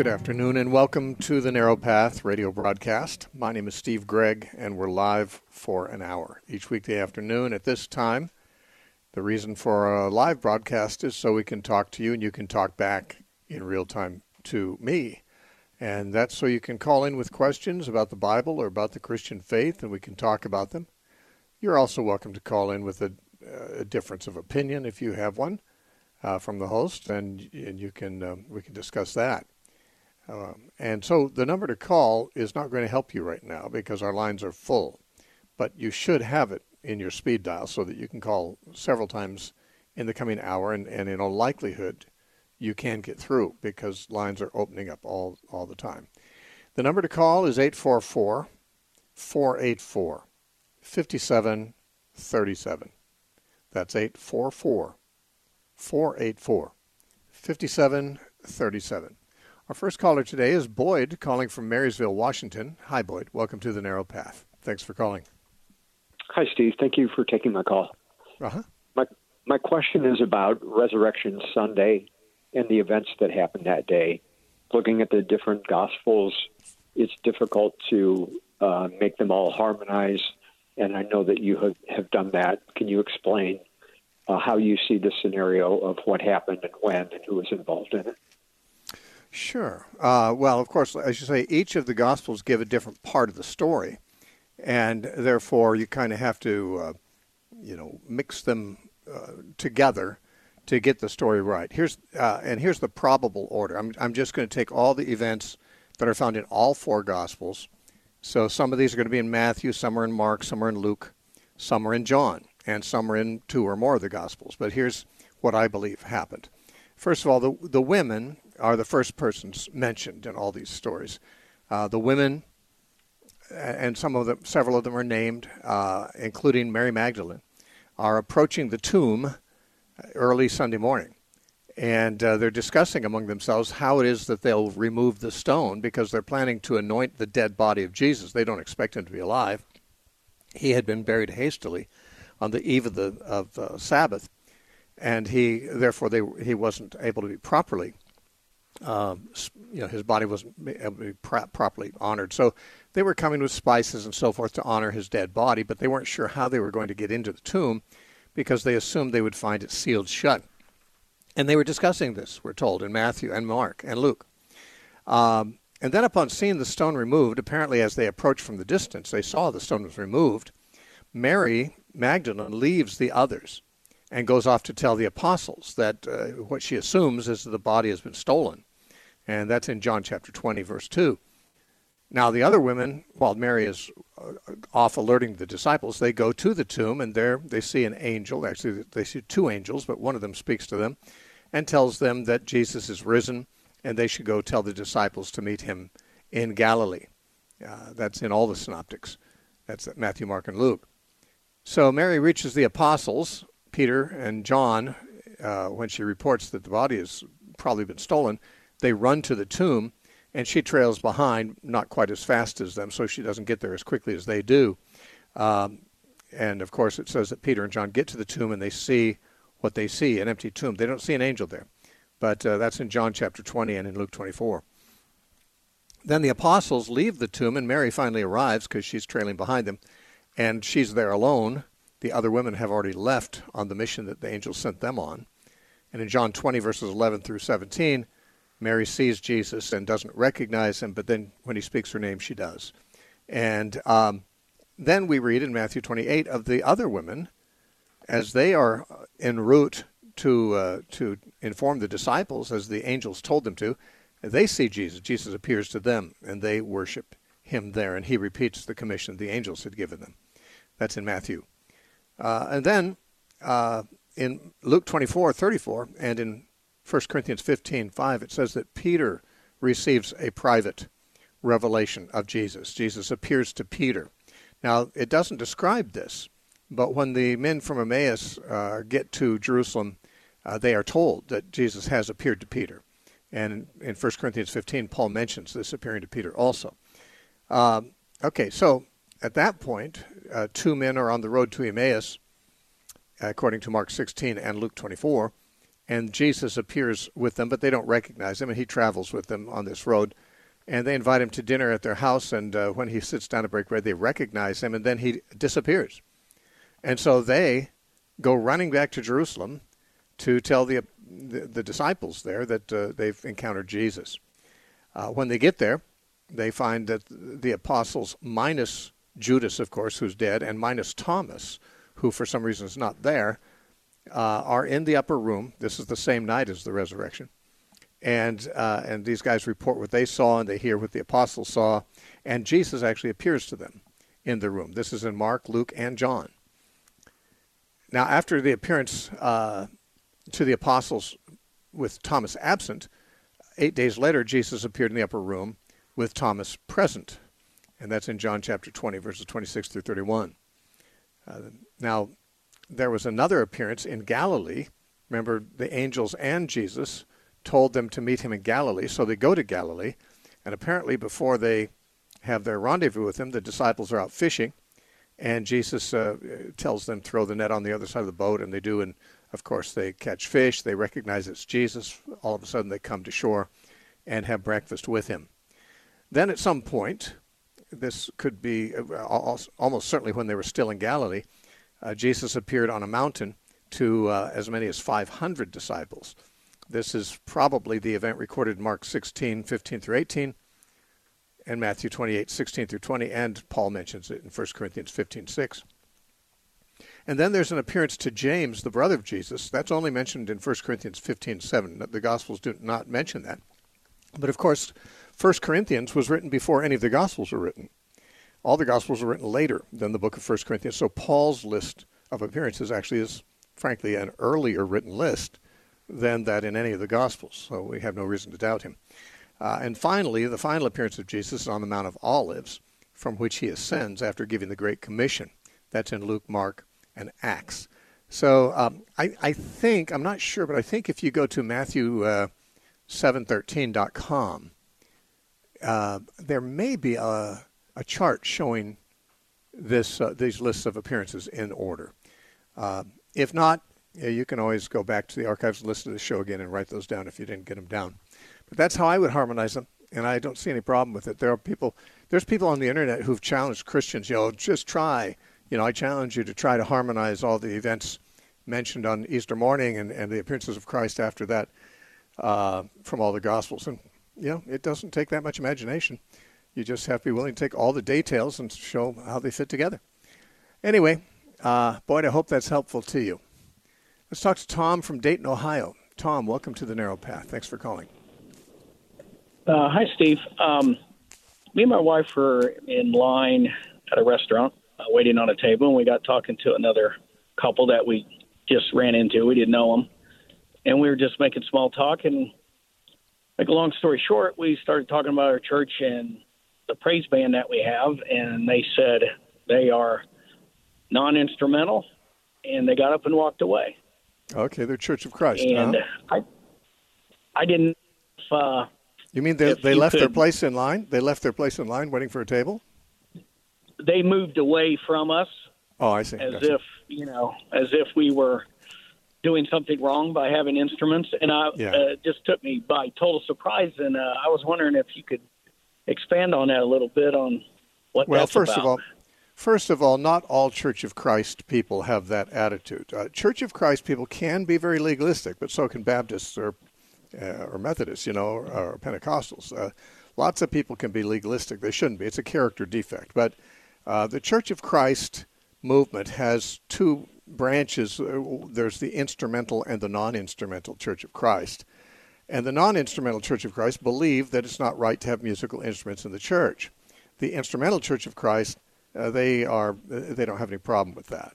Good afternoon and welcome to the Narrow Path radio broadcast. My name is Steve Gregg and we're live for an hour each weekday afternoon at this time. The reason for a live broadcast is so we can talk to you and you can talk back in real time to me. And that's so you can call in with questions about the Bible or about the Christian faith and we can talk about them. You're also welcome to call in with a difference of opinion if you have one from the host, and you can we can discuss that. And so the number to call is not going to help you right now because our lines are full, but you should have it in your speed dial so that you can call several times in the coming hour, and in all likelihood you can get through because lines are opening up all the time. The number to call is 844-484-5737. That's 844-484-5737. Our first caller today is Boyd, calling from Marysville, Washington. Hi, Boyd. Welcome to the Narrow Path. Thanks for calling. Hi, Steve. Thank you for taking my call. Uh-huh. My question is about Resurrection Sunday and the events that happened that day. Looking at the different Gospels, it's difficult to make them all harmonize, and I know that you have done that. Can you explain how you see the scenario of what happened and when and who was involved in it? Sure. Well, of course, as you say, each of the Gospels give a different part of the story, and therefore you kind of have to, mix them together to get the story right. Here's the probable order. I'm just going to take all the events that are found in all four Gospels. So some of these are going to be in Matthew, some are in Mark, some are in Luke, some are in John, and some are in two or more of the Gospels. But here's what I believe happened. First of all, the women are the first persons mentioned in all these stories. The women, and several of them are named, including Mary Magdalene, are approaching the tomb early Sunday morning. And they're discussing among themselves how it is that they'll remove the stone because they're planning to anoint the dead body of Jesus. They don't expect him to be alive. He had been buried hastily on the eve of Sabbath, and he wasn't able to be properly. His body wasn't able to be properly honored. So they were coming with spices and so forth to honor his dead body, but they weren't sure how they were going to get into the tomb because they assumed they would find it sealed shut. And they were discussing this, we're told, in Matthew and Mark and Luke. And then upon seeing the stone removed, apparently as they approached from the distance, they saw the stone was removed. Mary Magdalene leaves the others and goes off to tell the apostles that what she assumes is that the body has been stolen. And that's in John chapter 20, verse 2. Now the other women, while Mary is off alerting the disciples, they go to the tomb, and there they see an angel. Actually, they see two angels, but one of them speaks to them and tells them that Jesus is risen, and they should go tell the disciples to meet him in Galilee. That's in all the synoptics. That's Matthew, Mark, and Luke. So Mary reaches the apostles, Peter and John, when she reports that the body has probably been stolen. They run to the tomb, and she trails behind, not quite as fast as them, so she doesn't get there as quickly as they do. And, of course, it says that Peter and John get to the tomb, and they see what they see, an empty tomb. They don't see an angel there, but that's in John chapter 20 and in Luke 24. Then the apostles leave the tomb, and Mary finally arrives because she's trailing behind them, and she's there alone. The other women have already left on the mission that the angel sent them on. And in John 20, verses 11 through 17, Mary sees Jesus and doesn't recognize him, but then when he speaks her name, she does. And then we read in Matthew 28 of the other women, as they are en route to inform the disciples, as the angels told them to, they see Jesus. Jesus appears to them, and they worship him there, and he repeats the commission the angels had given them. That's in Matthew. And then in Luke 24:34 and in 1 Corinthians 15:5, it says that Peter receives a private revelation of Jesus. Jesus appears to Peter. Now, it doesn't describe this, but when the men from Emmaus get to Jerusalem, they are told that Jesus has appeared to Peter. And in 1 Corinthians 15, Paul mentions this appearing to Peter also. Okay, so at that point, two men are on the road to Emmaus, according to Mark 16 and Luke 24, and Jesus appears with them, but they don't recognize him, and he travels with them on this road. And they invite him to dinner at their house, and when he sits down to break bread, they recognize him, and then he disappears. And so they go running back to Jerusalem to tell the disciples there that they've encountered Jesus. When they get there, they find that the apostles, minus Judas, of course, who's dead, and minus Thomas, who for some reason is not there, are in the upper room. This is the same night as the resurrection. And these guys report what they saw, and they hear what the apostles saw, and Jesus actually appears to them in the room. This is in Mark, Luke, and John. Now, after the appearance to the apostles with Thomas absent, 8 days later, Jesus appeared in the upper room with Thomas present. And that's in John chapter 20, verses 26 through 31. Now, there was another appearance in Galilee. Remember, the angels and Jesus told them to meet him in Galilee, so they go to Galilee. And apparently, before they have their rendezvous with him, the disciples are out fishing. And Jesus tells them to throw the net on the other side of the boat, and they do. And, of course, they catch fish. They recognize it's Jesus. All of a sudden, they come to shore and have breakfast with him. Then at some point, this could be almost certainly when they were still in Galilee, Jesus appeared on a mountain to as many as 500 disciples. This is probably the event recorded in Mark 16, 15 through 18, and Matthew 28, 16 through 20, and Paul mentions it in 1 Corinthians 15, 6. And then there's an appearance to James, the brother of Jesus. That's only mentioned in 1 Corinthians 15, 7. The Gospels do not mention that. But, of course, 1 Corinthians was written before any of the Gospels were written. All the Gospels were written later than the book of 1 Corinthians. So Paul's list of appearances actually is, frankly, an earlier written list than that in any of the Gospels. So we have no reason to doubt him. And finally, the final appearance of Jesus is on the Mount of Olives, from which he ascends after giving the Great Commission. That's in Luke, Mark, and Acts. So I think, I'm not sure, but I think if you go to Matthew713.com, there may be a chart showing these lists of appearances in order. If not, you can always go back to the archives and listen to the show again and write those down if you didn't get them down. But that's how I would harmonize them, and I don't see any problem with it. There's people on the internet who've challenged Christians, just try. I challenge you to try to harmonize all the events mentioned on Easter morning and the appearances of Christ after that from all the Gospels. And, it doesn't take that much imagination. You just have to be willing to take all the details and show how they fit together. Anyway, Boyd, I hope that's helpful to you. Let's talk to Tom from Dayton, Ohio. Tom, welcome to The Narrow Path. Thanks for calling. Hi, Steve. Me and my wife were in line at a restaurant waiting on a table, and we got talking to another couple that we just ran into. We didn't know them. And we were just making small talk. And make a long story short, we started talking about our church and the praise band that we have. And they said they are non-instrumental, and they got up and walked away. Okay, they're Church of Christ. And I didn't... you mean they left their place in line? They left their place in line waiting for a table? They moved away from us. Oh, I see. As Gotcha. as if we were doing something wrong by having instruments. And it just took me by total surprise. And I was wondering if you could expand on that a little bit on what that's about. First of all, not all Church of Christ people have that attitude. Church of Christ people can be very legalistic, but so can Baptists or Methodists, or Pentecostals. Lots of people can be legalistic. They shouldn't be. It's a character defect. But the Church of Christ movement has two branches. There's the instrumental and the non-instrumental Church of Christ. And the non-instrumental Church of Christ believe that it's not right to have musical instruments in the church. The instrumental Church of Christ, they don't have any problem with that.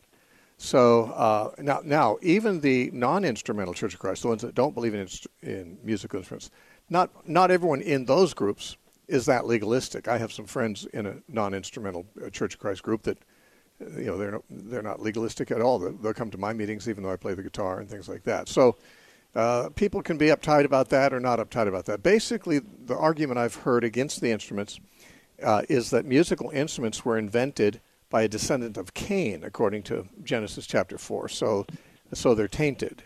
So now, even the non-instrumental Church of Christ, the ones that don't believe in musical instruments, not everyone in those groups is that legalistic. I have some friends in a non-instrumental Church of Christ group that, they're not legalistic at all. They'll come to my meetings even though I play the guitar and things like that. So people can be uptight about that or not uptight about that. Basically, the argument I've heard against the instruments is that musical instruments were invented by a descendant of Cain, according to Genesis chapter 4. So they're tainted.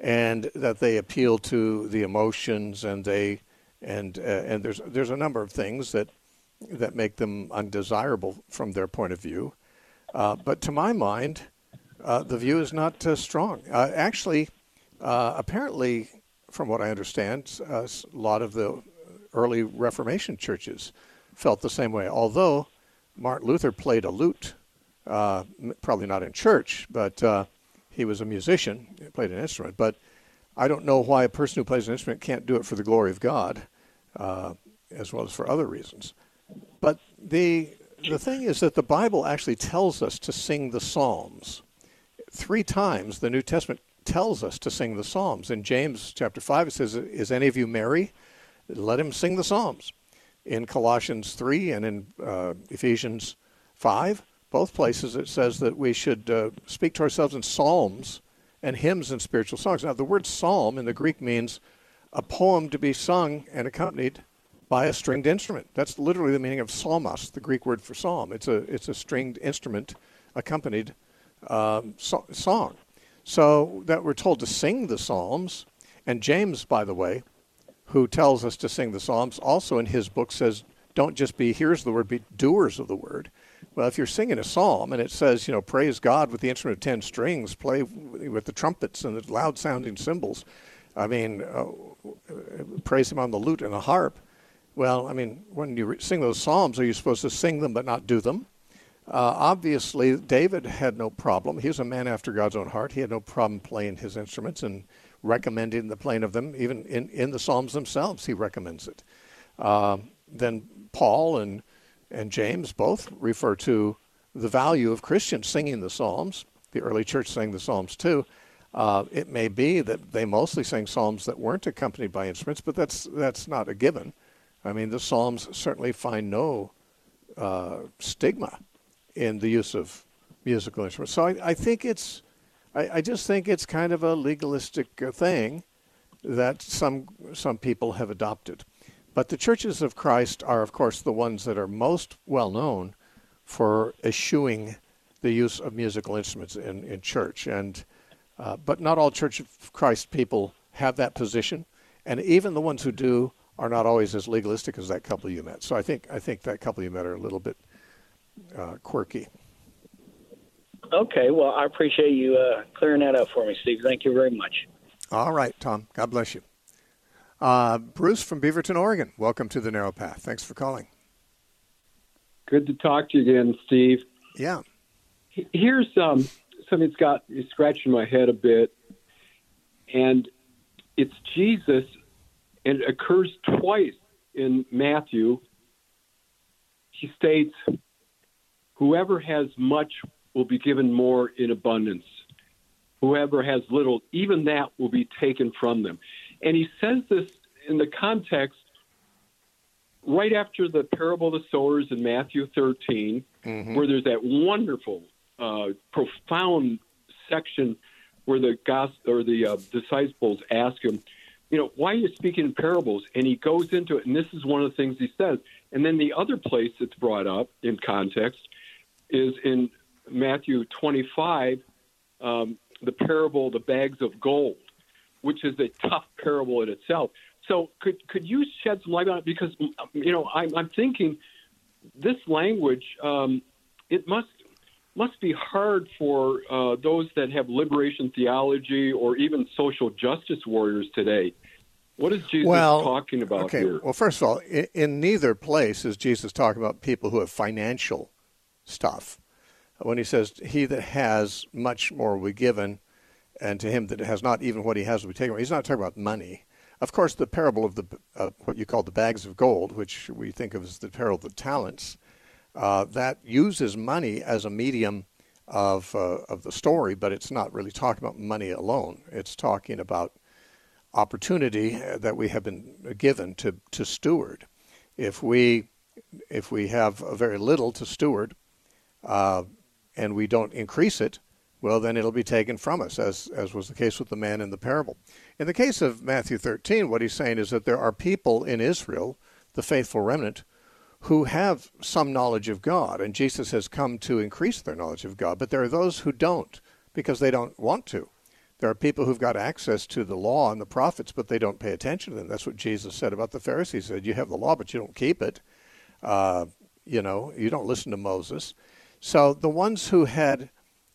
and that they appeal to the emotions, and there's a number of things that make them undesirable from their point of view. But to my mind, the view is not strong. Actually, apparently, from what I understand, a lot of the early Reformation churches felt the same way. Although Martin Luther played a lute, probably not in church, but he was a musician, he played an instrument. But I don't know why a person who plays an instrument can't do it for the glory of God, as well as for other reasons. But the thing is that the Bible actually tells us to sing the Psalms. 3 times the New Testament tells us to sing the Psalms. In James chapter 5, it says, "Is any of you merry? Let him sing the Psalms." In Colossians 3 and in Ephesians 5, both places it says that we should speak to ourselves in psalms and hymns and spiritual songs. Now, the word psalm in the Greek means a poem to be sung and accompanied by a stringed instrument. That's literally the meaning of psalmos, the Greek word for psalm. It's a stringed instrument accompanied song. So that we're told to sing the Psalms. And James, by the way, who tells us to sing the Psalms, also in his book says, don't just be hearers of the word, be doers of the word. Well, if you're singing a psalm and it says, praise God with the instrument of 10 strings, play with the trumpets and the loud-sounding cymbals, praise him on the lute and the harp. Well, when you sing those psalms, are you supposed to sing them but not do them? Obviously, David had no problem. He was a man after God's own heart. He had no problem playing his instruments and recommending the playing of them. Even in the Psalms themselves, he recommends it. Then Paul and James both refer to the value of Christians singing the Psalms. The early church sang the Psalms too. It may be that they mostly sang psalms that weren't accompanied by instruments, but that's not a given. The Psalms certainly find no stigma in the use of musical instruments. So I think I just think it's kind of a legalistic thing that some people have adopted. But the churches of Christ are, of course, the ones that are most well known for eschewing the use of musical instruments in church. But not all Church of Christ people have that position, and even the ones who do are not always as legalistic as that couple you met. So I think that couple you met are a little bit quirky. Okay, well, I appreciate you clearing that up for me, Steve. Thank you very much. All right, Tom. God bless you. Bruce from Beaverton, Oregon. Welcome to The Narrow Path. Thanks for calling. Good to talk to you again, Steve. Yeah. Here's something that's got me scratching my head a bit, and it's Jesus, and it occurs twice in Matthew. He states, whoever has much will be given more in abundance. Whoever has little, even that will be taken from them. And he says this in the context right after the parable of the sowers in Matthew 13, where there's that wonderful, profound section where the disciples ask him, why are you speaking in parables? And he goes into it, and this is one of the things he says. And then the other place that's brought up in context is in Matthew 25, the parable, the bags of gold, which is a tough parable in itself. So could you shed some light on it? Because, I'm thinking this language, it must be hard for those that have liberation theology or even social justice warriors today. What is Jesus talking about here? Well, first of all, in neither place is Jesus talking about people who have financial stuff. When he says, he that has much more will be given, and to him that has not, even what he has will be taken away. He's not talking about money. Of course, the parable of what you call the bags of gold, which we think of as the parable of the talents, that uses money as a medium of the story, but it's not really talking about money alone. It's talking about opportunity that we have been given to steward. If we have very little to steward, and we don't increase it, well, then it'll be taken from us, as was the case with the man in the parable. In the case of Matthew 13, what he's saying is that there are people in Israel, the faithful remnant, who have some knowledge of God, and Jesus has come to increase their knowledge of God. But there are those who don't, because they don't want to. There are people who've got access to the law and the prophets, but they don't pay attention to them. That's what Jesus said about the Pharisees. He said, you have the law, but you don't keep it. You don't listen to Moses. So the ones who had,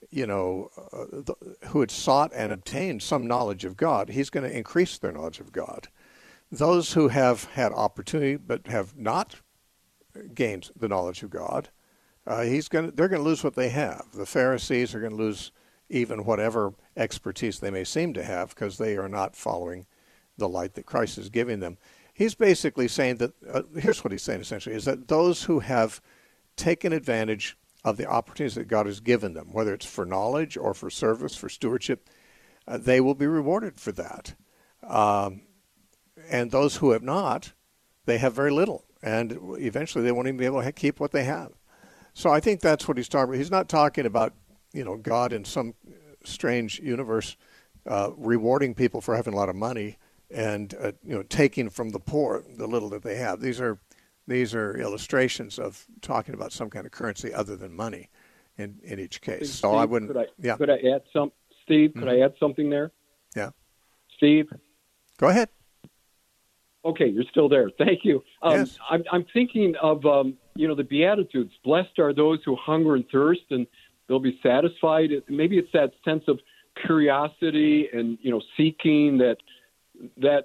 who had sought and obtained some knowledge of God, he's going to increase their knowledge of God. Those who have had opportunity but have not gained the knowledge of God, they're going to lose what they have. The Pharisees are going to lose even whatever expertise they may seem to have because they are not following the light that Christ is giving them. He's basically saying that, here's what he's saying essentially, is that those who have taken advantage of the opportunities that God has given them, whether it's for knowledge or for service, for stewardship, they will be rewarded for that. And those who have not, they have very little. And eventually they won't even be able to keep what they have. So I think that's what he's talking about. He's not talking about, God in some strange universe rewarding people for having a lot of money and, taking from the poor the little that they have. These are illustrations of talking about some kind of currency other than money in each case. Steve, I wouldn't. Could I add some, Steve? Could I add something there? Yeah. Steve? Go ahead. Okay, you're still there. Thank you. Yes. I'm thinking of, the Beatitudes. Blessed are those who hunger and thirst, and they'll be satisfied. Maybe it's that sense of curiosity and, seeking that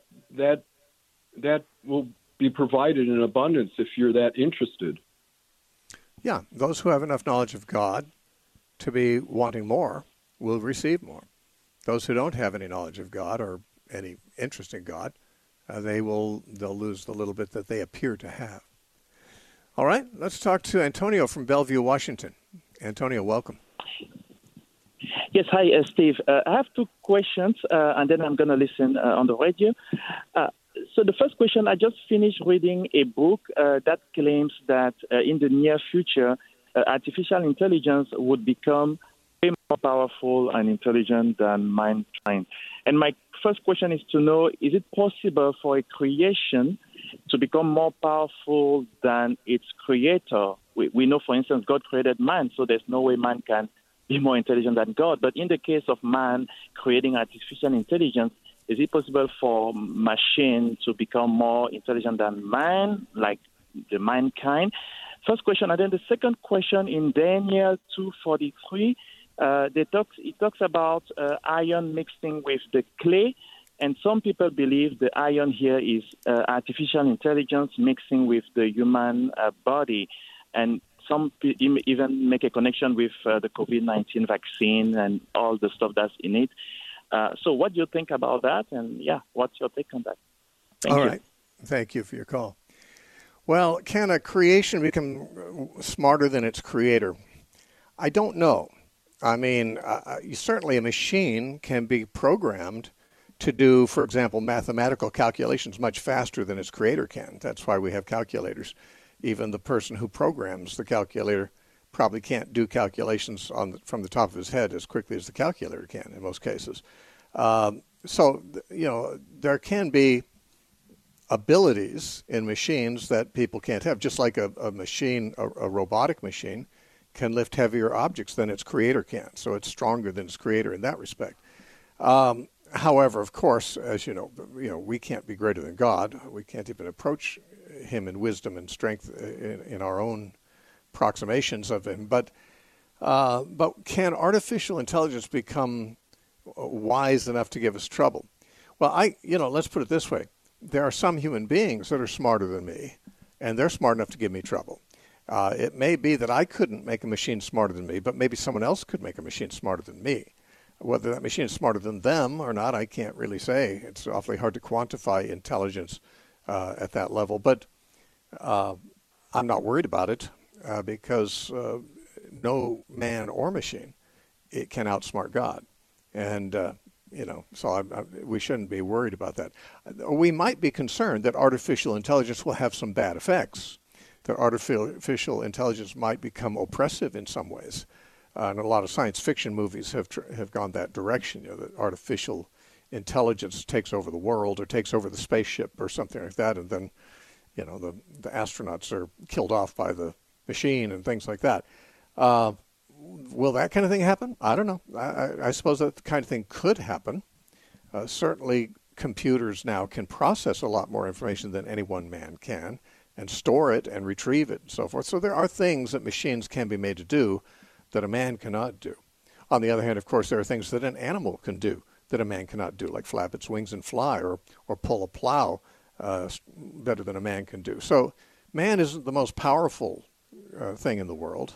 will be provided in abundance if you're that interested. Yeah, those who have enough knowledge of God to be wanting more will receive more. Those who don't have any knowledge of God or any interest in God, they'll lose the little bit that they appear to have. All right, let's talk to Antonio from Bellevue, Washington. Antonio, welcome. Yes, hi, Steve. I have two questions, and then I'm going to listen on the radio. So the first question, I just finished reading a book that claims that in the near future, artificial intelligence would become way more powerful and intelligent than mankind. And my first question is to know, is it possible for a creation to become more powerful than its creator? We know, for instance, God created man, so there's no way man can be more intelligent than God. But in the case of man creating artificial intelligence, is it possible for machine to become more intelligent than man, like the mankind? First question. And then the second question, in Daniel 2:43, it talks about iron mixing with the clay. And some people believe the iron here is artificial intelligence mixing with the human body. And some even make a connection with the COVID-19 vaccine and all the stuff that's in it. So what do you think about that? And, what's your take on that? All right. Thank you for your call. Well, can a creation become smarter than its creator? I don't know. I mean, certainly a machine can be programmed to do, for example, mathematical calculations much faster than its creator can. That's why we have calculators. Even the person who programs the calculator probably can't do calculations from the top of his head as quickly as the calculator can in most cases. So, there can be abilities in machines that people can't have, just like a machine, a robotic machine, can lift heavier objects than its creator can. So it's stronger than its creator in that respect. However, of course, as you know, we can't be greater than God. We can't even approach him in wisdom and strength in our own approximations of him. But can artificial intelligence become wise enough to give us trouble? Well, let's put it this way. There are some human beings that are smarter than me, and they're smart enough to give me trouble. It may be that I couldn't make a machine smarter than me, but maybe someone else could make a machine smarter than me. Whether that machine is smarter than them or not, I can't really say. It's awfully hard to quantify intelligence at that level. But I'm not worried about it because no man or machine it can outsmart God. And, so we shouldn't be worried about that. We might be concerned that artificial intelligence will have some bad effects, that artificial intelligence might become oppressive in some ways. And a lot of science fiction movies have gone that direction, that artificial intelligence takes over the world or takes over the spaceship or something like that, and then, the astronauts are killed off by the machine and things like that. will that kind of thing happen? I don't know. I suppose that kind of thing could happen. Certainly, computers now can process a lot more information than any one man can, and store it and retrieve it and so forth. So there are things that machines can be made to do that a man cannot do. On the other hand, of course, there are things that an animal can do that a man cannot do, like flap its wings and fly, or pull a plow better than a man can do. So man isn't the most powerful thing in the world.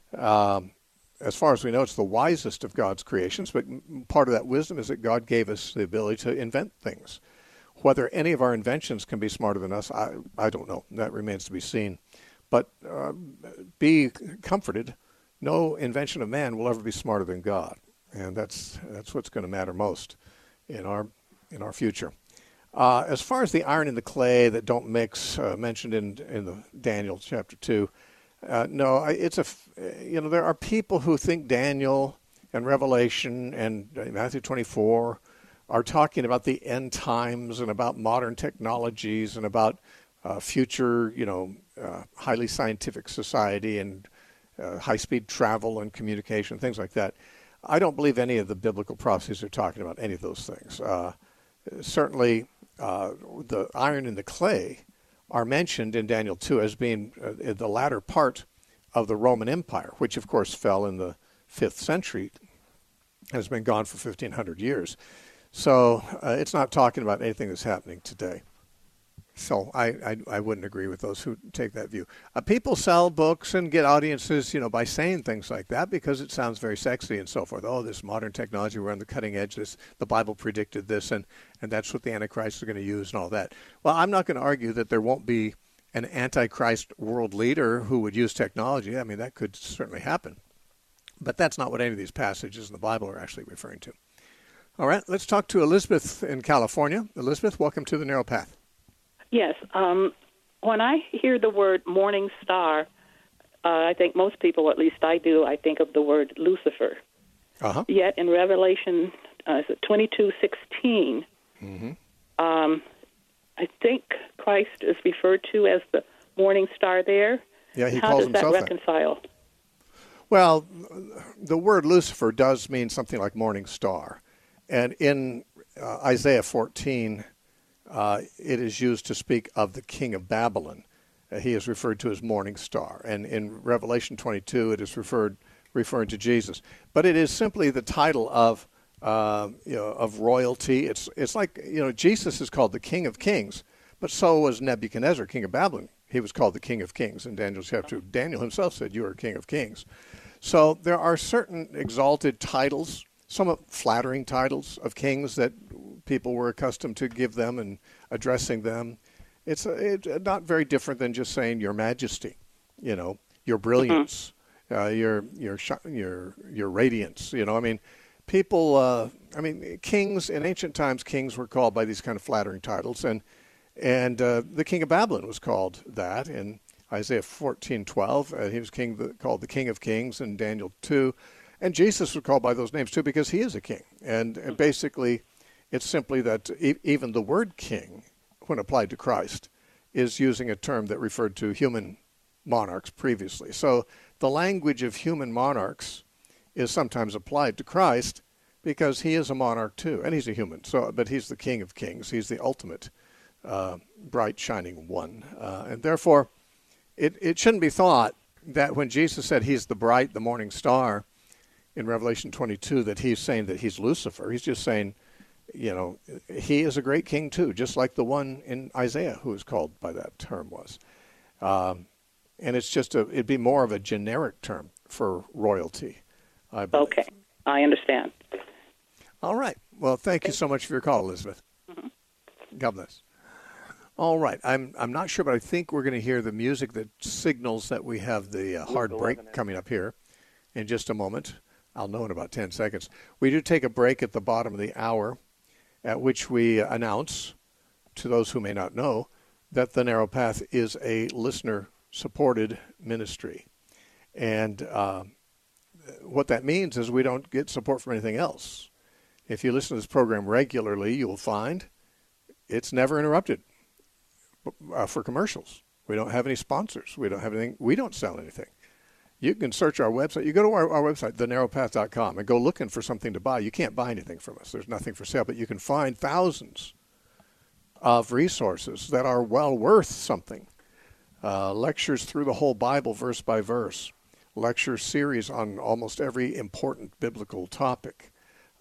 As far as we know, it's the wisest of God's creations, but part of that wisdom is that God gave us the ability to invent things. Whether any of our inventions can be smarter than us, I don't know. That remains to be seen. But be comforted, no invention of man will ever be smarter than God. And that's what's going to matter most in our future. As far as the iron and the clay that don't mix, mentioned in the Daniel chapter 2, no, there are people who think Daniel and Revelation and Matthew 24 are talking about the end times and about modern technologies and about future, highly scientific society and high-speed travel and communication, things like that. I don't believe any of the biblical prophecies are talking about any of those things. Certainly, the iron and the clay are mentioned in Daniel 2 as being the latter part of the Roman Empire, which of course fell in the 5th century, has been gone for 1,500 years. So it's not talking about anything that's happening today. So I wouldn't agree with those who take that view. People sell books and get audiences, by saying things like that because it sounds very sexy and so forth. Oh, this modern technology, we're on the cutting edge. The Bible predicted this, and that's what the Antichrist is going to use and all that. Well, I'm not going to argue that there won't be an Antichrist world leader who would use technology. I mean, that could certainly happen. But that's not what any of these passages in the Bible are actually referring to. All right, let's talk to Elizabeth in California. Elizabeth, welcome to the Narrow Path. Yes. When I hear the word morning star, I think most people, at least I do, I think of the word Lucifer. Uh-huh. Yet in Revelation 22:16, I think Christ is referred to as the morning star there. Yeah, he How calls does that himself reconcile? Well, the word Lucifer does mean something like morning star. And in Isaiah 14, it is used to speak of the king of Babylon. He is referred to as morning star. And in Revelation 22, it is referring to Jesus. But it is simply the title of royalty. It's like, Jesus is called the King of Kings, but so was Nebuchadnezzar, king of Babylon. He was called the King of Kings in Daniel chapter 2. Daniel himself said, "You are King of Kings." So there are certain exalted titles, somewhat flattering titles of kings that people were accustomed to give them and addressing them. It's not very different than just saying "Your Majesty," your brilliance, your radiance. Kings in ancient times, kings were called by these kind of flattering titles, and the king of Babylon was called that in Isaiah 14:12. He was called the King of Kings in Daniel 2, and Jesus was called by those names too because he is a king. And basically, it's simply that even the word king, when applied to Christ, is using a term that referred to human monarchs previously. So the language of human monarchs is sometimes applied to Christ because he is a monarch too, and he's a human. But he's the King of Kings. He's the ultimate bright, shining one. And therefore, it shouldn't be thought that when Jesus said he's the morning star in Revelation 22, that he's saying that he's Lucifer. He's just saying, he is a great king too, just like the one in Isaiah who was called by that term was. And it's just it'd be more of a generic term for royalty, I believe. Okay, I understand. All right. Well, thank you so much for your call, Elizabeth. Mm-hmm. God bless. All right. I'm not sure, but I think we're going to hear the music that signals that we have the hard break coming up here in just a moment. I'll know in about 10 seconds. We do take a break at the bottom of the hour, at which we announce to those who may not know that the Narrow Path is a listener-supported ministry. And what that means is we don't get support from anything else. If you listen to this program regularly, you will find it's never interrupted for commercials. We don't have any sponsors. We don't have anything. We don't sell anything. You can search our website. You go to our website, thenarrowpath.com, and go looking for something to buy. You can't buy anything from us. There's nothing for sale, but you can find thousands of resources that are well worth something. Lectures through the whole Bible, verse by verse. Lecture series on almost every important biblical topic.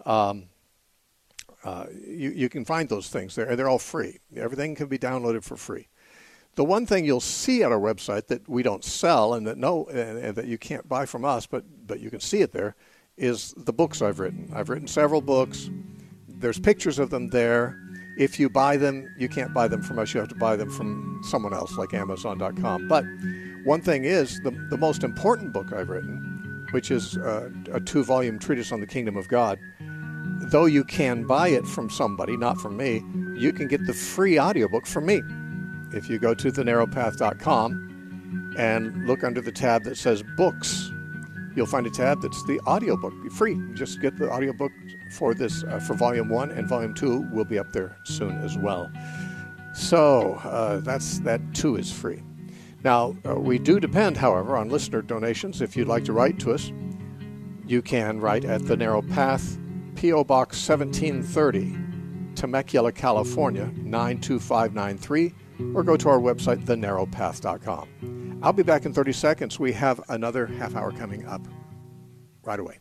You can find those things there. They're all free. Everything can be downloaded for free. The one thing you'll see at our website that we don't sell and that you can't buy from us, but you can see it there, is the books I've written. I've written several books. There's pictures of them there. If you buy them, you can't buy them from us. You have to buy them from someone else, like Amazon.com. But one thing is, the most important book I've written, which is a 2-volume treatise on the kingdom of God, though you can buy it from somebody, not from me, you can get the free audiobook from me. If you go to thenarrowpath.com and look under the tab that says books, you'll find a tab that's the audiobook, free. Just get the audiobook for this, for Volume 1, and Volume 2 will be up there soon as well. So that too is free. Now, we do depend, however, on listener donations. If you'd like to write to us, you can write at The Narrow Path, P.O. Box 1730, Temecula, California, 92593, or go to our website, thenarrowpath.com. I'll be back in 30 seconds. We have another half hour coming up right away.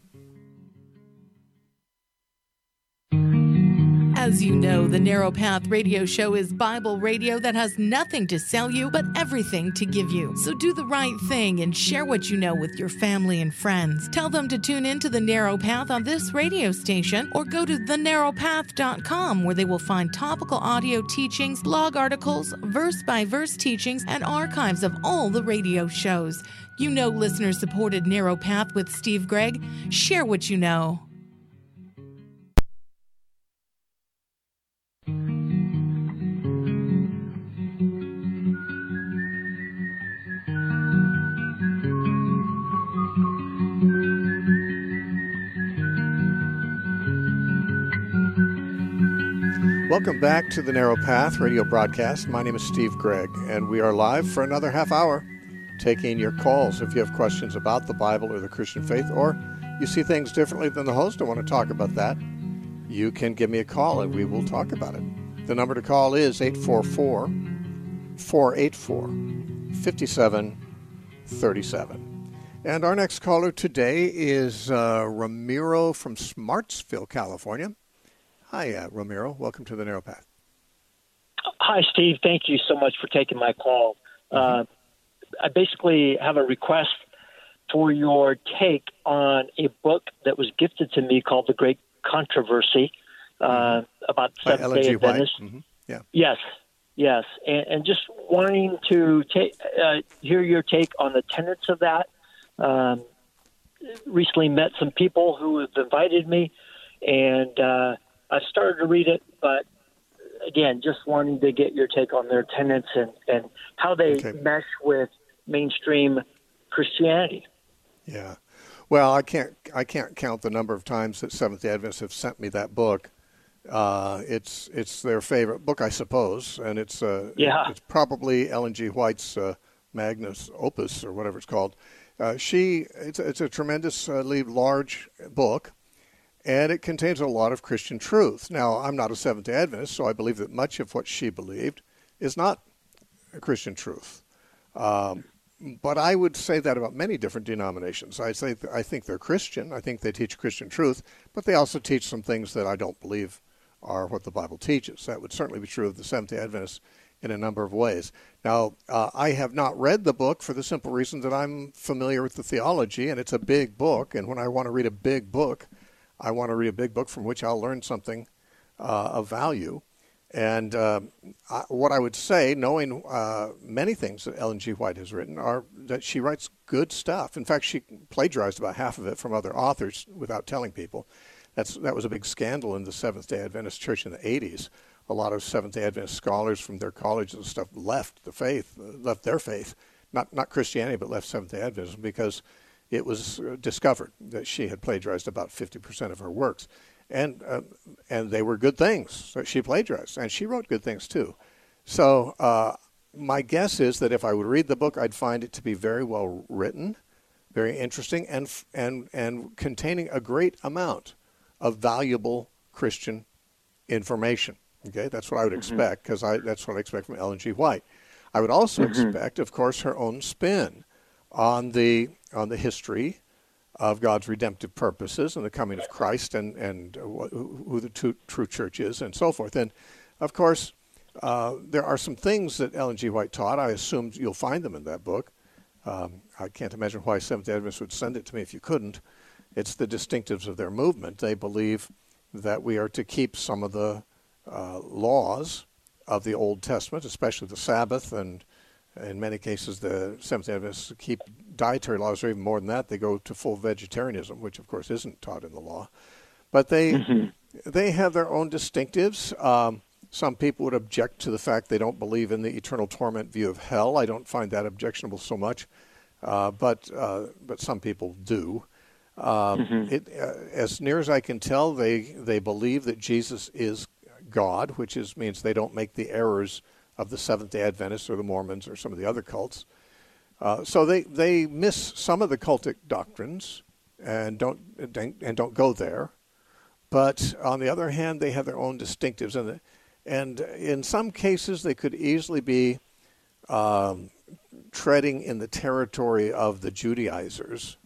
As you know, the Narrow Path Radio Show is Bible radio that has nothing to sell you, but everything to give you. So do the right thing and share what you know with your family and friends. Tell them to tune in to The Narrow Path on this radio station, or go to thenarrowpath.com, where they will find topical audio teachings, blog articles, verse-by-verse teachings, and archives of all the radio shows. You know, listener-supported Narrow Path with Steve Gregg. Share what you know. Welcome back to the Narrow Path radio broadcast. My name is Steve Gregg, and we are live for another half hour, taking your calls. If you have questions about the Bible or the Christian faith, or you see things differently than the host and want to talk about that, you can give me a call and we will talk about it. The number to call is 844-484-5737. And our next caller today is Ramiro from Smartsville, California. Hi, Ramiro. Welcome to the Narrow Path. Hi, Steve. Thank you so much for taking my call. I basically have a request for your take on a book that was gifted to me called The Great Controversy about Seventh-day Adventists. Yeah. Yes. And just wanting to hear your take on the tenets of that. Recently met some people who have invited me, and I started to read it, but again, just wanting to get your take on their tenets and how they mesh with mainstream Christianity. Yeah. Well, I can't count the number of times that Seventh-day Adventists have sent me that book. It's their favorite book, I suppose, and it's probably Ellen G. White's magnus opus, or whatever it's called. It's a tremendously large book, and it contains a lot of Christian truth. Now, I'm not a Seventh-day Adventist, so I believe that much of what she believed is not a Christian truth. But I would say that about many different denominations. I think they're Christian. I think they teach Christian truth, but they also teach some things that I don't believe are what the Bible teaches. That would certainly be true of the Seventh-day Adventists in a number of ways. Now, I have not read the book for the simple reason that I'm familiar with the theology, and it's a big book, and when I want to read a big book, I want to read a big book from which I'll learn something of value. And what I would say, knowing many things that Ellen G. White has written, are that she writes good stuff. In fact, she plagiarized about half of it from other authors without telling people. That was a big scandal in the Seventh-day Adventist Church in the 80s. A lot of Seventh-day Adventist scholars from their colleges and stuff left their faith, not Christianity, but left Seventh-day Adventism, because it was discovered that she had plagiarized about 50% of her works. And they were good things that she plagiarized, and she wrote good things too. So my guess is that if I would read the book, I'd find it to be very well written, very interesting, and containing a great amount of valuable Christian information. Okay, that's what I would expect, because that's what I expect from Ellen G. White. I would also expect, of course, her own spin on the history of God's redemptive purposes and the coming of Christ and who the true church is and so forth. And, of course, there are some things that Ellen G. White taught. I assume you'll find them in that book. I can't imagine why Seventh-day Adventists would send it to me if you couldn't. It's the distinctives of their movement. They believe that we are to keep some of the laws of the Old Testament, especially the Sabbath, and in many cases the Seventh-day Adventists keep dietary laws, or even more than that. They go to full vegetarianism, which of course isn't taught in the law. But they have their own distinctives. Some people would object to the fact they don't believe in the eternal torment view of hell. I don't find that objectionable so much, but some people do. As near as I can tell, they believe that Jesus is God, which means they don't make the errors of the Seventh-day Adventists or the Mormons or some of the other cults. So they miss some of the cultic doctrines and don't go there. But on the other hand, they have their own distinctives, and in some cases they could easily be treading in the territory of the Judaizers,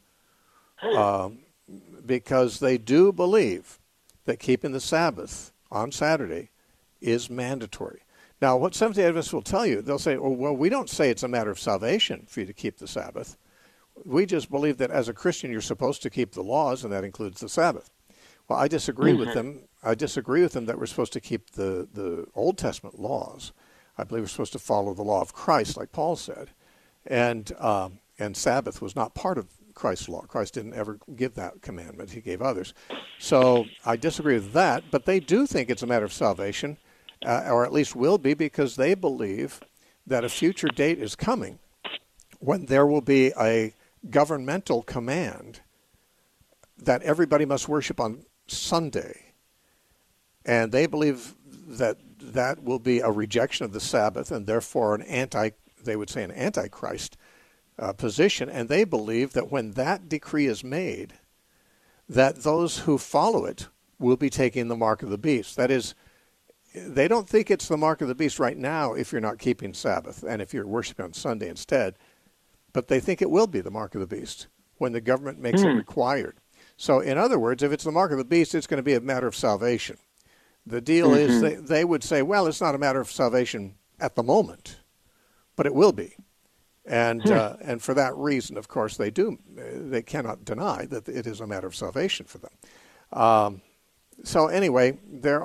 because they do believe that keeping the Sabbath on Saturday is mandatory. Now, what Seventh-day Adventists will tell you, they'll say, oh, well, we don't say it's a matter of salvation for you to keep the Sabbath. We just believe that as a Christian you're supposed to keep the laws, and that includes the Sabbath. Well, I disagree with them. I disagree with them that we're supposed to keep the Old Testament laws. I believe we're supposed to follow the law of Christ, like Paul said. And Sabbath was not part of Christ's law. Christ didn't ever give that commandment. He gave others. So I disagree with that, but they do think it's a matter of salvation, or at least will be, because they believe that a future date is coming when there will be a governmental command that everybody must worship on Sunday. And they believe that that will be a rejection of the Sabbath, and therefore an antichrist position. And they believe that when that decree is made, that those who follow it will be taking the mark of the beast. That is, they don't think it's the mark of the beast right now if you're not keeping Sabbath and if you're worshiping on Sunday instead, but they think it will be the mark of the beast when the government makes it required. So in other words, if it's the mark of the beast, it's going to be a matter of salvation. The deal is they would say, well, it's not a matter of salvation at the moment, but it will be. And for that reason, of course, they cannot deny that it is a matter of salvation for them. So anyway, they're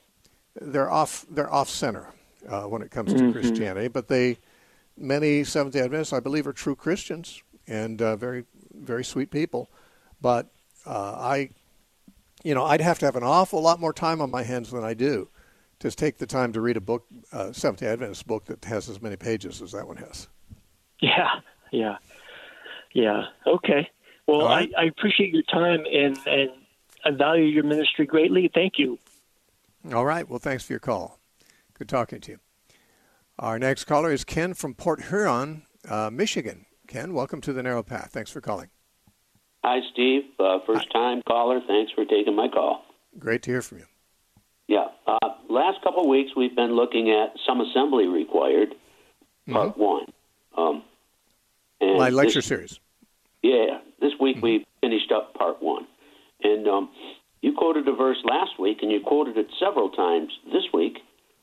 off center when it comes to Christianity, but many Seventh-day Adventists, I believe, are true Christians and very, very sweet people. But I'd have to have an awful lot more time on my hands than I do to take the time to read a book, Seventh-day Adventist book that has as many pages as that one has. Yeah. Okay. Well, right. I appreciate your time and I value your ministry greatly. Thank you. All right. Well, thanks for your call. Good talking to you. Our next caller is Ken from Port Huron, Michigan. Ken, welcome to the Narrow Path. Thanks for calling. Hi, Steve. First-time caller. Thanks for taking my call. Great to hear from you. Yeah. Last couple of weeks, we've been looking at Some Assembly Required, Part 1. And my lecture series. Yeah. This week we finished up Part 1. And you quoted a verse last week, and you quoted it several times this week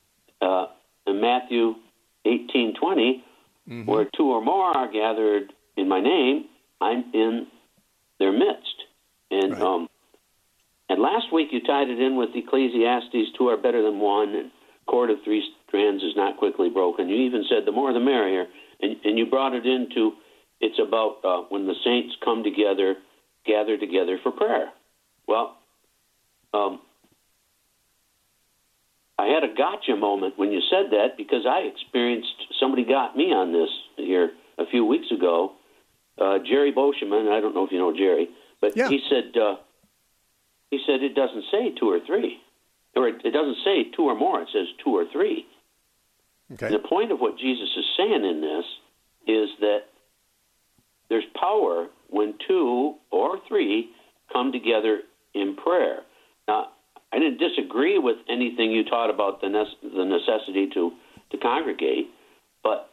in Matthew 18:20, where two or more are gathered in my name, I'm in their midst. And right. And last week you tied it in with Ecclesiastes, two are better than one, and cord of three strands is not quickly broken. You even said the more the merrier, and you brought it into, it's about when the saints come together, gather together for prayer. Well, I had a gotcha moment when you said that, because I experienced, somebody got me on this here a few weeks ago. Jerry Boscheman, I don't know if you know Jerry, but he said it doesn't say two or three, or it doesn't say two or more. It says two or three. Okay. And the point of what Jesus is saying in this is that there's power when 2 or 3 come together in prayer. Now, I didn't disagree with anything you taught about the necessity to congregate, but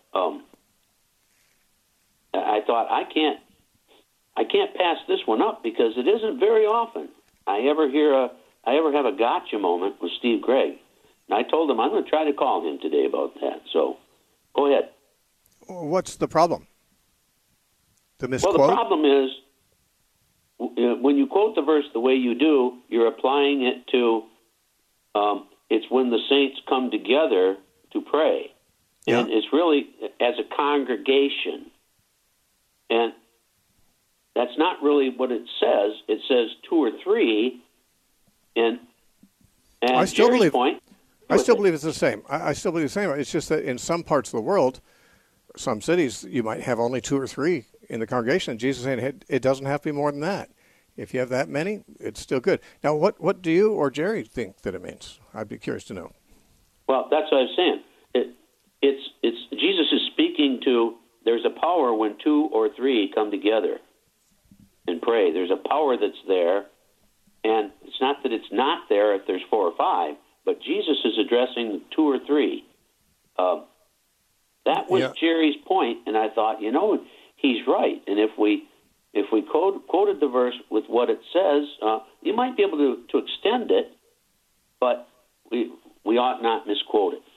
I thought I can't pass this one up because it isn't very often I ever have a gotcha moment with Steve Gregg. And I told him I'm going to try to call him today about that. So go ahead. What's the problem? The misquote? Well, the problem is when you quote the verse the way you do, you're applying it to it's when the saints come together to pray. Yeah. And it's really as a congregation. And that's not really what it says. It says 2 or 3. And I still Jerry's believe. point, I still believe it's the same. I still believe the same. It's just that in some parts of the world, some cities, you might have only 2 or 3 in the congregation. And Jesus is saying it doesn't have to be more than that. If you have that many, it's still good. Now, what do you or Jerry think that it means? I'd be curious to know. Well, that's what I was saying. It's Jesus is speaking to. There's a power when 2 or 3 come together and pray. There's a power that's there, and it's not that it's not there if there's 4 or 5, but Jesus is addressing 2 or 3. That was Jerry's point, and I thought, he's right. And if we quoted the verse with what it says, you might be able to extend it, but we ought not misquote it.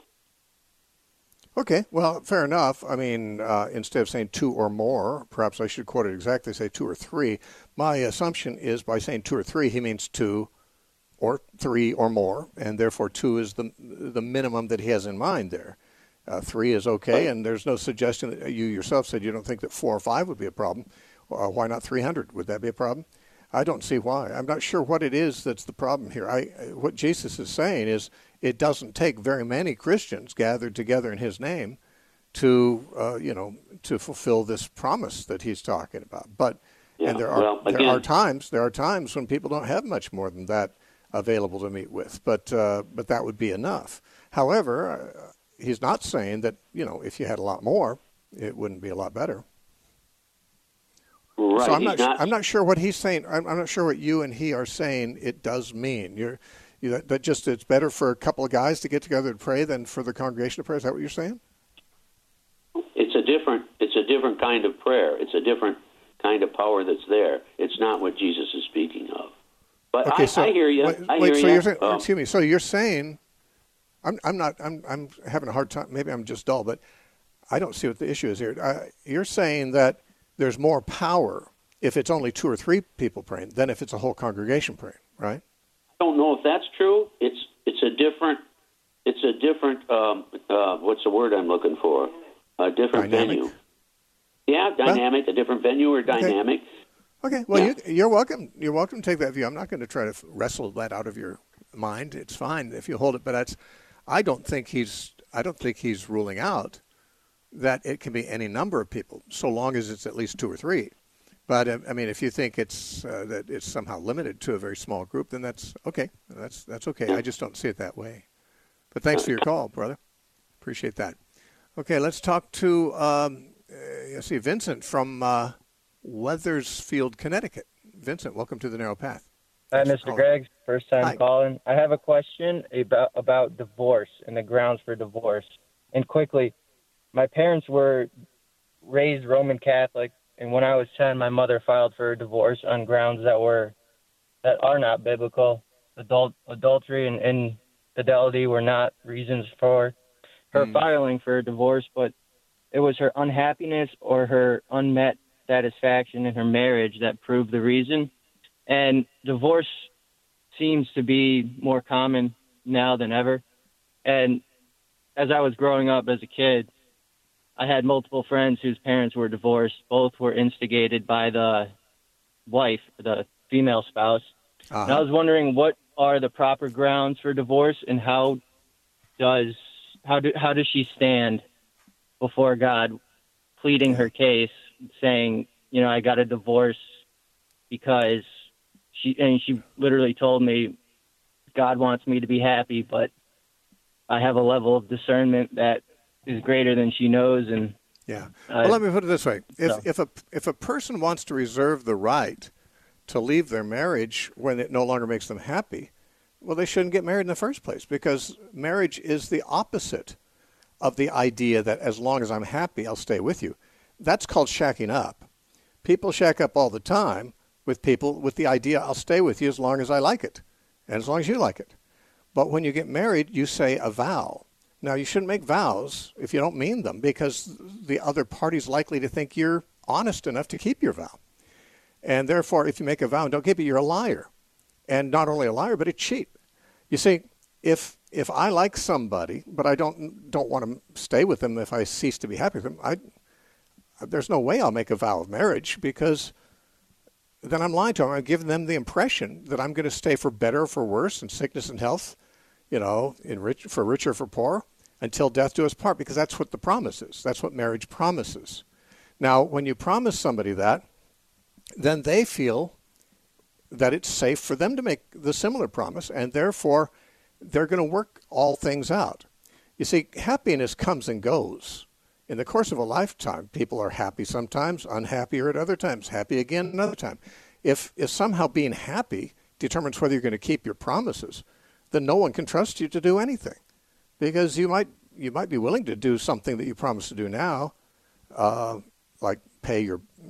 Okay, well, fair enough. I mean, instead of saying 2 or more, perhaps I should quote it exactly, say 2 or 3. My assumption is by saying 2 or 3, he means 2 or 3 or more, and therefore 2 is the minimum that he has in mind there. 3 is okay, and there's no suggestion that you yourself said you don't think that 4 or 5 would be a problem. Why not 300? Would that be a problem? I don't see why. I'm not sure what it is that's the problem here. What Jesus is saying is it doesn't take very many Christians gathered together in his name to fulfill this promise that he's talking about. But there are times when people don't have much more than that available to meet with. But that would be enough. However, he's not saying that if you had a lot more, it wouldn't be a lot better. Right. So I'm not sure what he's saying. I'm not sure what you and he are saying it does mean. That just it's better for a couple of guys to get together and pray than for the congregation to pray. Is that what you're saying? It's a different kind of prayer. It's a different kind of power that's there. It's not what Jesus is speaking of. But okay, I hear you. You're saying, excuse me. So you're saying, I'm having a hard time. Maybe I'm just dull, but I don't see what the issue is here. You're saying that there's more power if it's only 2 or 3 people praying than if it's a whole congregation praying, right? I don't know if that's true. It's a different what's the word I'm looking for? A different venue. Yeah, dynamic. A different venue or dynamic. Okay. Well, you're welcome. You're welcome to take that view. I'm not going to try to wrestle that out of your mind. It's fine if you hold it, but I don't think he's ruling out that it can be any number of people, so long as it's at least 2 or 3. But I mean, if you think it's that it's somehow limited to a very small group, then that's okay. That's okay. I just don't see it that way. But thanks for your call, brother. Appreciate that. Okay, let's talk to Vincent from Wethersfield, Connecticut. Vincent, welcome to the Narrow Path. Hi, Mr. Gregg. First time calling. I have a question about divorce and the grounds for divorce. And quickly, my parents were raised Roman Catholic, and when I was 10, my mother filed for a divorce on grounds that are not biblical. Adultery and infidelity were not reasons for her filing for a divorce, but it was her unhappiness or her unmet satisfaction in her marriage that proved the reason. And divorce seems to be more common now than ever. And as I was growing up as a kid, I had multiple friends whose parents were divorced. Both were instigated by the wife, the female spouse. And I was wondering, what are the proper grounds for divorce, and how does she stand before God, pleading her case, saying, I got a divorce because she literally told me God wants me to be happy, but I have a level of discernment that is greater than she knows, and Yeah. Well, let me put it this way: if a person wants to reserve the right to leave their marriage when it no longer makes them happy, well, they shouldn't get married in the first place, because marriage is the opposite of the idea that as long as I'm happy, I'll stay with you. That's called shacking up. People shack up all the time with people with the idea, I'll stay with you as long as I like it, and as long as you like it. But when you get married, you say a vow. Now, you shouldn't make vows if you don't mean them, because the other party's likely to think you're honest enough to keep your vow. And therefore, if you make a vow and don't keep it, you're a liar. And not only a liar, but a cheat. You see, if I like somebody, but I don't want to stay with them if I cease to be happy with them, there's no way I'll make a vow of marriage, because then I'm lying to them. I'm giving them the impression that I'm going to stay for better or for worse, in sickness and health, for richer or for poorer, until death do us part, because that's what the promise is. That's what marriage promises. Now, when you promise somebody that, then they feel that it's safe for them to make the similar promise, and therefore they're going to work all things out. You see, happiness comes and goes. In the course of a lifetime, people are happy sometimes, unhappier at other times, happy again another time. If somehow being happy determines whether you're going to keep your promises, then no one can trust you to do anything, because you might be willing to do something that you promised to do now, like pay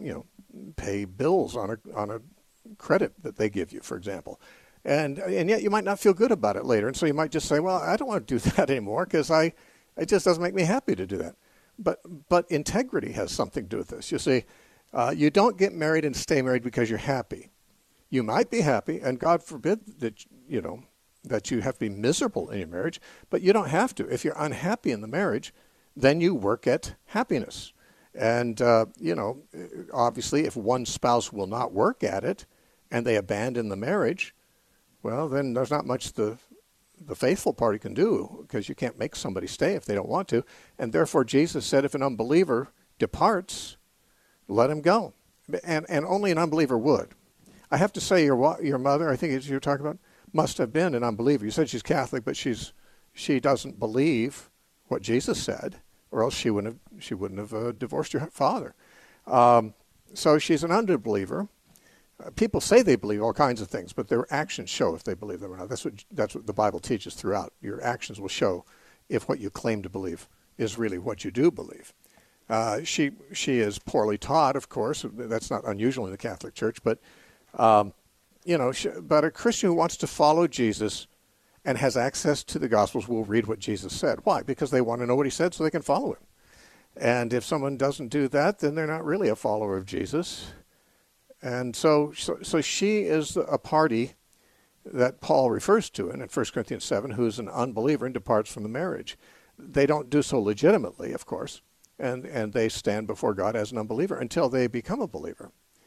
bills on a credit that they give you, for example, and yet you might not feel good about it later, and so you might just say, well, I don't want to do that anymore, because it just doesn't make me happy to do that. But integrity has something to do with this. You see, you don't get married and stay married because you're happy. You might be happy, and God forbid that you have to be miserable in your marriage, but you don't have to. If you're unhappy in the marriage, then you work at happiness. And, obviously, if one spouse will not work at it and they abandon the marriage, well, then there's not much the faithful party can do, because you can't make somebody stay if they don't want to. And therefore, Jesus said, if an unbeliever departs, let him go. And only an unbeliever would. I have to say, your mother, I think you're talking about, must have been an unbeliever. You said she's Catholic, but she doesn't believe what Jesus said, or else she wouldn't have divorced your father. So she's an unbeliever. People say they believe all kinds of things, but their actions show if they believe them or not. That's what the Bible teaches throughout. Your actions will show if what you claim to believe is really what you do believe. She is poorly taught, of course. That's not unusual in the Catholic Church, but but a Christian who wants to follow Jesus and has access to the Gospels will read what Jesus said. Why? Because they want to know what he said so they can follow him. And if someone doesn't do that, then they're not really a follower of Jesus. And so she is a party that Paul refers to in 1 Corinthians 7, who's an unbeliever and departs from the marriage. They don't do so legitimately, of course, and they stand before God as an unbeliever until they become a believer.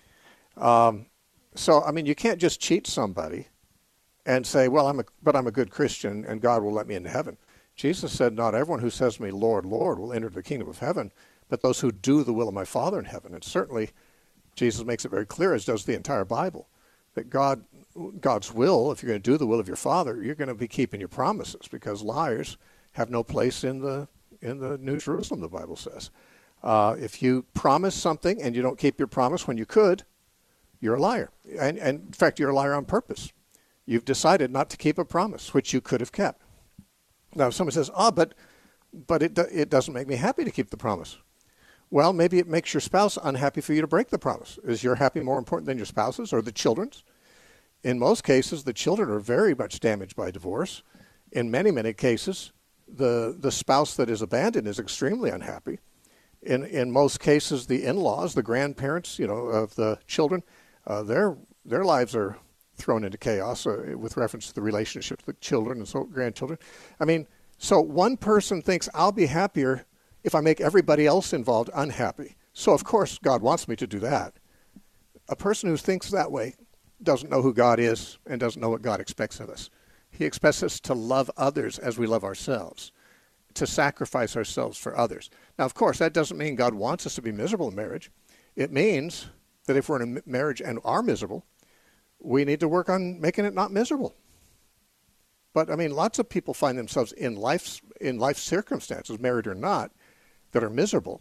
You can't just cheat somebody and say, well, I'm a good Christian and God will let me into heaven. Jesus said, not everyone who says to me, Lord, Lord, will enter the kingdom of heaven, but those who do the will of my Father in heaven. And certainly Jesus makes it very clear, as does the entire Bible, that God's will, if you're going to do the will of your Father, you're going to be keeping your promises, because liars have no place in the New Jerusalem, the Bible says. If you promise something and you don't keep your promise when you could, you're a liar. And in fact, you're a liar on purpose. You've decided not to keep a promise, which you could have kept. Now, if someone says, but it doesn't make me happy to keep the promise. Well, maybe it makes your spouse unhappy for you to break the promise. Is your happy more important than your spouse's or the children's? In most cases, the children are very much damaged by divorce. In many, many cases, the spouse that is abandoned is extremely unhappy. In most cases, the in-laws, the grandparents, of the children, their lives are thrown into chaos with reference to the relationship with the children and grandchildren. So one person thinks, I'll be happier if I make everybody else involved unhappy. So of course God wants me to do that. A person who thinks that way doesn't know who God is and doesn't know what God expects of us. He expects us to love others as we love ourselves, to sacrifice ourselves for others. Now, of course, that doesn't mean God wants us to be miserable in marriage. It means that if we're in a marriage and are miserable, we need to work on making it not miserable. But lots of people find themselves in life circumstances, married or not, that are miserable,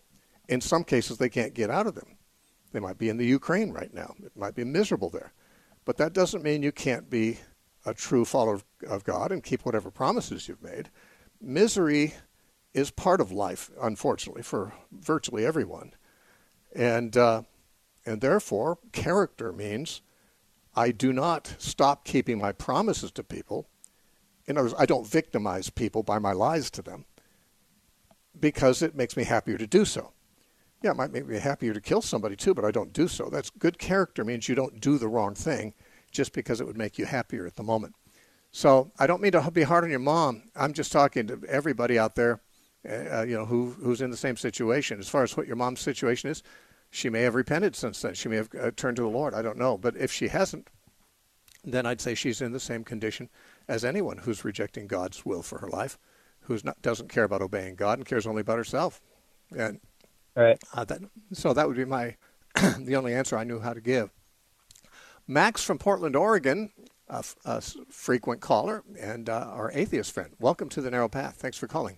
in some cases, they can't get out of them. They might be in the Ukraine right now. It might be miserable there. But that doesn't mean you can't be a true follower of God and keep whatever promises you've made. Misery is part of life, unfortunately, for virtually everyone. And therefore, character means I do not stop keeping my promises to people. In other words, I don't victimize people by my lies to them because it makes me happier to do so. Yeah, it might make me happier to kill somebody too, but I don't do so. That's good character means you don't do the wrong thing just because it would make you happier at the moment. So I don't mean to be hard on your mom. I'm just talking to everybody out there, who's in the same situation. As far as what your mom's situation is, she may have repented since then. She may have turned to the Lord. I don't know. But if she hasn't, then I'd say she's in the same condition as anyone who's rejecting God's will for her life, doesn't care about obeying God and cares only about herself. And right. So that would be the only answer I knew how to give. Max from Portland, Oregon, a frequent caller and our atheist friend. Welcome to the Narrow Path. Thanks for calling.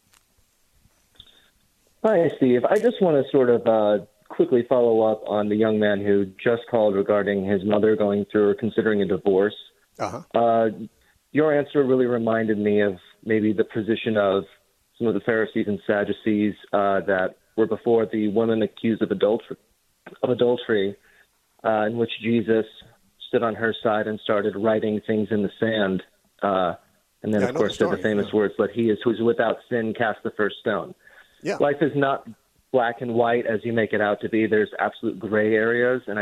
Hi, Steve. I just want to sort of quickly follow up on the young man who just called regarding his mother going through or considering a divorce. Uh-huh. Your answer really reminded me of maybe the position of some of the Pharisees and Sadducees that were before the woman accused of adultery, in which Jesus stood on her side and started writing things in the sand, and then, of course, said the famous words, "Let he who's without sin cast the first stone." Yeah. Life is not black and white as you make it out to be. There's absolute gray areas, and I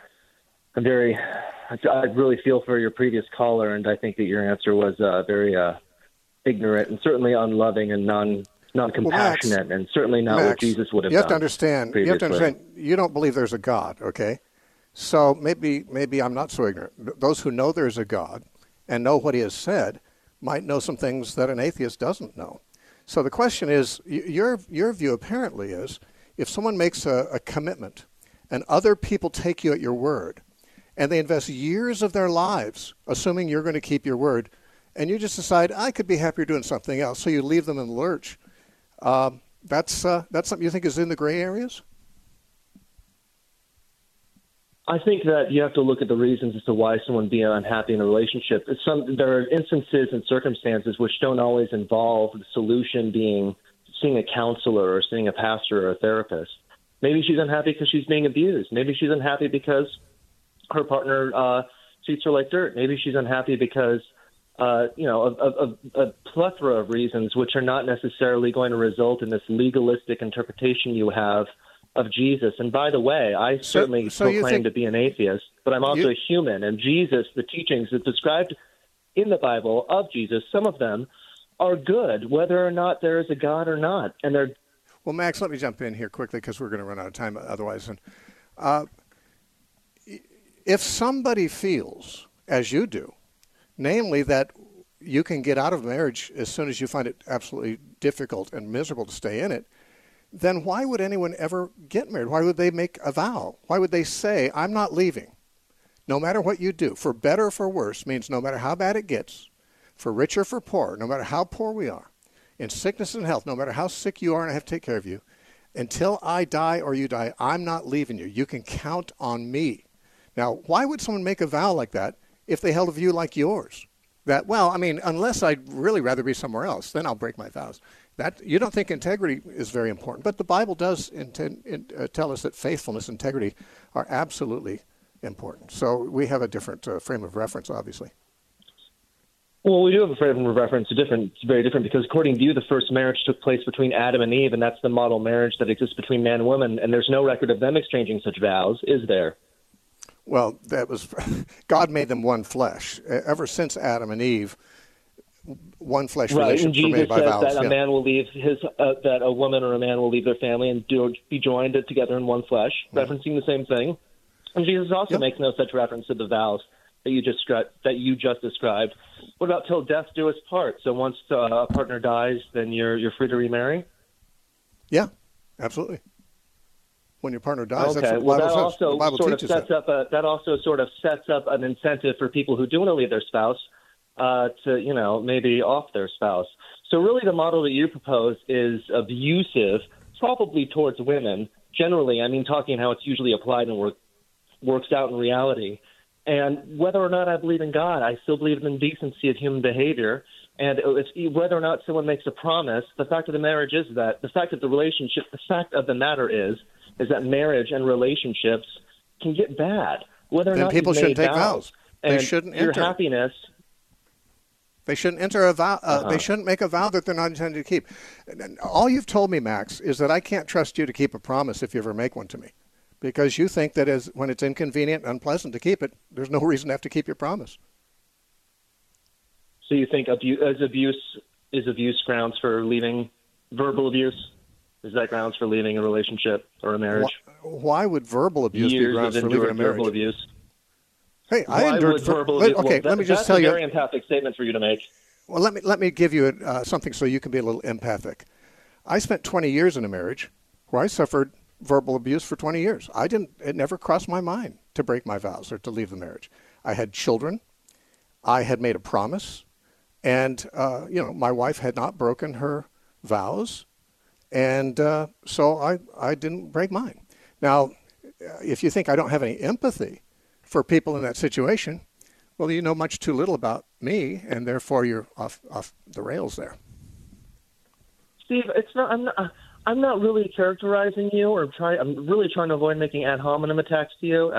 really feel for your previous caller, and I think that your answer was very ignorant and certainly unloving and non-compassionate, and certainly not what Jesus would have done. You have to understand. You don't believe there's a God, okay? So maybe I'm not so ignorant. Those who know there's a God and know what he has said might know some things that an atheist doesn't know. So the question is, your view apparently is, if someone makes a commitment and other people take you at your word, and they invest years of their lives assuming you're going to keep your word, and you just decide, I could be happier doing something else, so you leave them in the lurch, that's something you think is in the gray areas? I think that you have to look at the reasons as to why someone would be unhappy in a relationship. There are instances and circumstances which don't always involve the solution being seeing a counselor or seeing a pastor or a therapist. Maybe she's unhappy because she's being abused. Maybe she's unhappy because her partner treats her like dirt. Maybe she's unhappy because, a plethora of reasons which are not necessarily going to result in this legalistic interpretation you have of Jesus. And by the way, I certainly proclaim to be an atheist, but I'm also a human. And Jesus, the teachings that described in the Bible of Jesus, some of them are good, whether or not there is a God or not. And they're Well, Max, let me jump in here quickly because we're going to run out of time otherwise. And if somebody feels, as you do, namely that you can get out of marriage as soon as you find it absolutely difficult and miserable to stay in it, then why would anyone ever get married? Why would they make a vow? Why would they say, I'm not leaving, no matter what you do? For better or for worse means no matter how bad it gets, for rich or for poor, no matter how poor we are, in sickness and health, no matter how sick you are and I have to take care of you, until I die or you die, I'm not leaving you. You can count on me. Now, why would someone make a vow like that if they held a view like yours? That, well, I mean, unless I'd really rather be somewhere else, then I'll break my vows. That you don't think integrity is very important, but the Bible does tell us that faithfulness, integrity are absolutely important. So we have a different frame of reference, obviously. Well, we do have a frame of reference. It's very different because according to you, the first marriage took place between Adam and Eve, and that's the model marriage that exists between man and woman, and there's no record of them exchanging such vows, is there? Well, that was God made them one flesh. Ever since Adam and Eve, one flesh relationships were made by vows. Right, and Jesus says that a man will leave that a woman or a man will leave their family and be joined together in one flesh, referencing the same thing. And Jesus also makes no such reference to the vows that you just described. What about till death do us part? So once a partner dies, then you're free to remarry? Yeah, absolutely. When your partner dies, okay. That's what the Bible teaches. That also sort of sets up an incentive for people who do want to leave their spouse to, maybe off their spouse. So really the model that you propose is abusive / probably towards women. Generally, I mean, talking how it's usually applied and works out in reality. And whether or not I believe in God, I still believe in the decency of human behavior. And whether or not someone makes a promise, the fact of the marriage is that the fact of the matter is that marriage and relationships can get bad. Whether or then not people shouldn't take vows. They shouldn't your enter. Happiness. They shouldn't enter a vow. They shouldn't make a vow that they're not intending to keep. And all you've told me, Max, is that I can't trust you to keep a promise if you ever make one to me, because you think that when it's inconvenient, unpleasant to keep it, there's no reason to have to keep your promise. So you think abuse grounds for leaving? Verbal abuse, is that grounds for leaving a relationship or a marriage? Why would verbal abuse be grounds for leaving a marriage? Verbal abuse. Hey, I endured verbal abuse. Okay, let me just tell you. That's a very empathic statement for you to make. Well, let me give you something so you can be a little empathic. I spent 20 years in a marriage where I suffered verbal abuse for 20 years. It never crossed my mind to break my vows or to leave the marriage. I had children. I had made a promise. And, my wife had not broken her vows. And so I didn't break mine. Now, if you think I don't have any empathy for people in that situation, well, you know much too little about me, and therefore you're off the rails there. Steve, I'm not really characterizing you, I'm really trying to avoid making ad hominem attacks to you.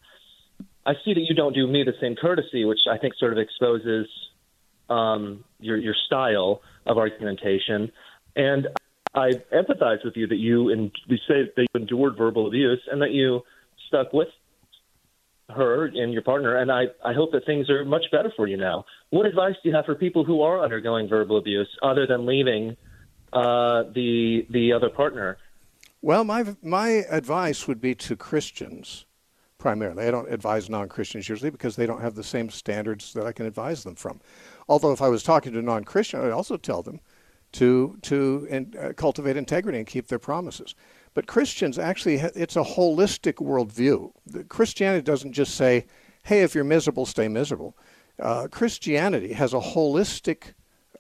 I see that you don't do me the same courtesy, which I think sort of exposes your style of argumentation. And I empathize with you that you say that you endured verbal abuse and that you stuck with her and your partner, and I hope that things are much better for you now. What advice do you have for people who are undergoing verbal abuse other than leaving the other partner? Well, my advice would be to Christians primarily. I don't advise non-Christians usually because they don't have the same standards that I can advise them from. Although if I was talking to a non-Christian, I'd also tell them to cultivate integrity and keep their promises. But Christians, actually, it's a holistic worldview. Christianity doesn't just say, hey, if you're miserable, stay miserable. Christianity has a holistic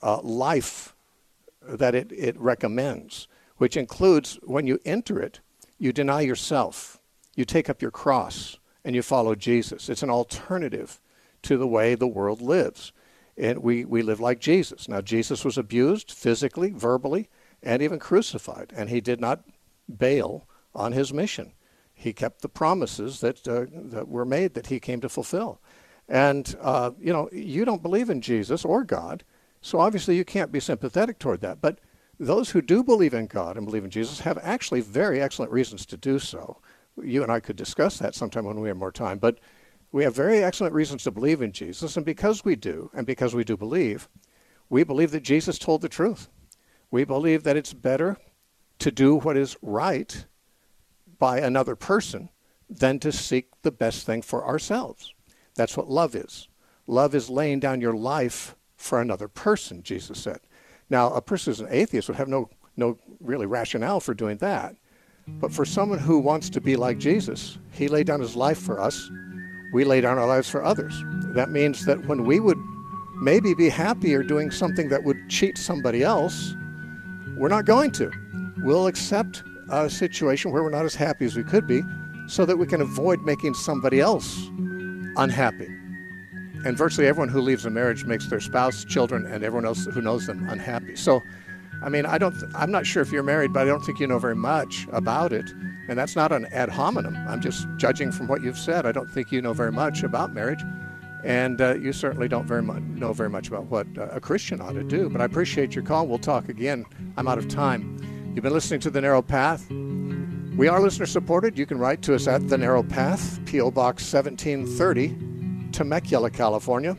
life that it recommends, which includes when you enter it, you deny yourself, you take up your cross, and you follow Jesus. It's an alternative to the way the world lives. And we live like Jesus. Now, Jesus was abused physically, verbally, and even crucified, and he did not bail on his mission. He kept the promises that were made that he came to fulfill. And, you don't believe in Jesus or God, so obviously you can't be sympathetic toward that. But those who do believe in God and believe in Jesus have actually very excellent reasons to do so. You and I could discuss that sometime when we have more time, but we have very excellent reasons to believe in Jesus, and because we do, and because we do believe, we believe that Jesus told the truth. We believe that it's better to do what is right by another person than to seek the best thing for ourselves. That's what love is. Love is laying down your life for another person, Jesus said. Now, a person who's an atheist would have no really rationale for doing that. But for someone who wants to be like Jesus, he laid down his life for us. We lay down our lives for others. That means that when we would maybe be happier doing something that would cheat somebody else, we're not going to. We'll accept a situation where we're not as happy as we could be so that we can avoid making somebody else unhappy. And virtually everyone who leaves a marriage makes their spouse, children, and everyone else who knows them unhappy. So, I mean, I'm not sure if you're married, but I don't think you know very much about it. And that's not an ad hominem. I'm just judging from what you've said. I don't think you know very much about marriage. And you certainly don't know very much about what a Christian ought to do. But I appreciate your call. We'll talk again. I'm out of time. You've been listening to The Narrow Path. We are listener-supported. You can write to us at The Narrow Path, P.O. Box 1730, Temecula, California,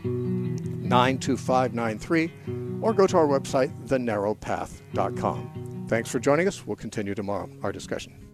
92593, or go to our website, thenarrowpath.com. Thanks for joining us. We'll continue tomorrow our discussion.